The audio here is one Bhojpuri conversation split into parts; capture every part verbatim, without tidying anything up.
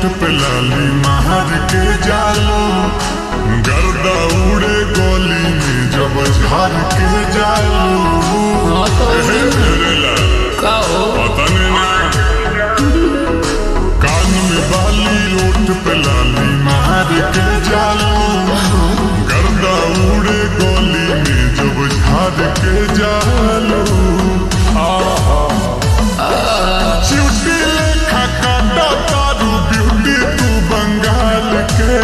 पे लाली मार के जालो, गर्दा उड़े गोली में जब झार के जालो। कान में बाली ओठ पे लाली मार के जालो, गर्दा उड़े गोली में जब झार के जालो। चिउटी लेखा काटा तारू ब्यूटी तू बंगाल के।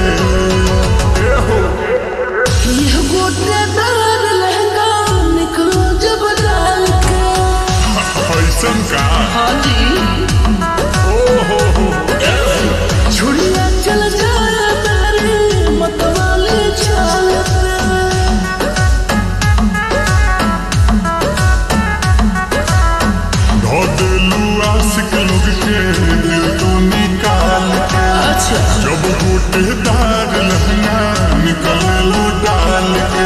यह गोटेदार लहंगा निकलो जब डाल के। ऐसन का? हाँ जी। ओहो हो। छुड़िया चल जाए मेरे मतवाले चाल पे। धो देलू आशिक लोग के दिल तू निकाल के। अच्छा। जब गोटेदार लहंगा निकले लो डाल के।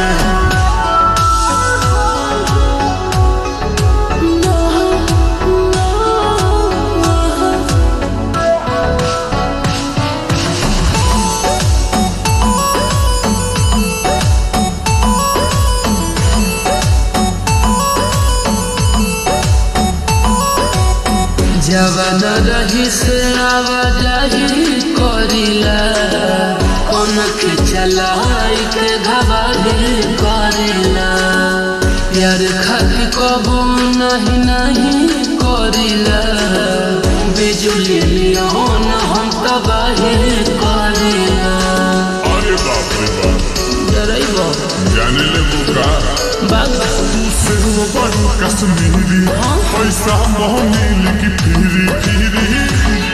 जवान रही से आवाजाही करिला, कौन के चलाई के घबाही करिला। यार खाती कबू नहीं नहीं करिला, बिजुली लियोन हम तबाही करिला। अरे बाप रे बाप, डराई बाप जाने ले बुका बात से वो बड़ू कश्मीरी। पैसा मोहनील की फिरी फिरी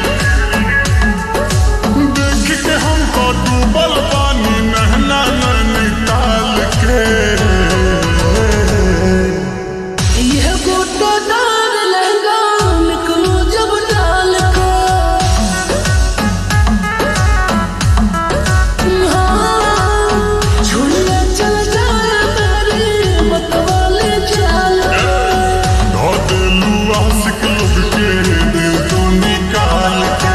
देख के हमको डूबल पानी नहना नैनीताल के। यह गोटेदार लहंगा निकलो जब डाल के। हाँ, छुड़िया चल जाए मेरे मतवाले चाल पे। धो देलू आशिक लोग के दिल तू निकाल के।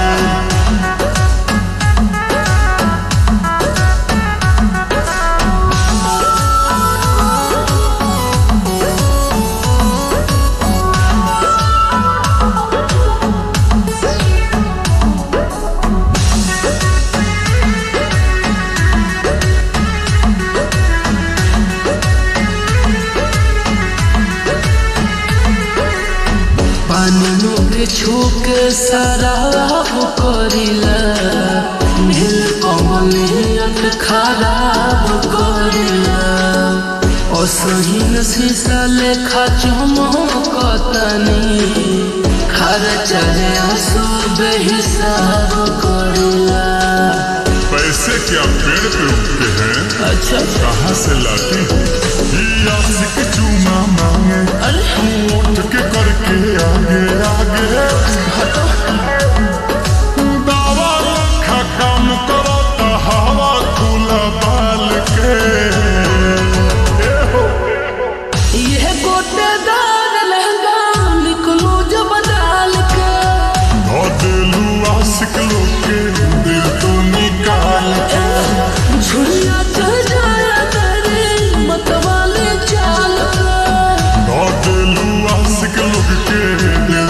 पानी के छूके शराब करिला, नील कमलियत खराब करिला। असहीन शीशा लेखा चमकतनी, खर्चा आंसू बेहिसाब करिला। पैसे क्या पेड़ पे उगते हैं? अच्छा। कहाँ से लाती हूँ? ये आशिक चूमा मांगे, तू उठ के करके आगे आगे। दावा लखा काम करो तो हवा खुला बाल के। यह गोटेदार लहंगा निकलो जब डाल के। धो देलू आशिक लोग के दिल तू निकाल के। छुड़िया चल जाए मेरे मतवाले चाल पे। धो देलू आशिक लोग के दिल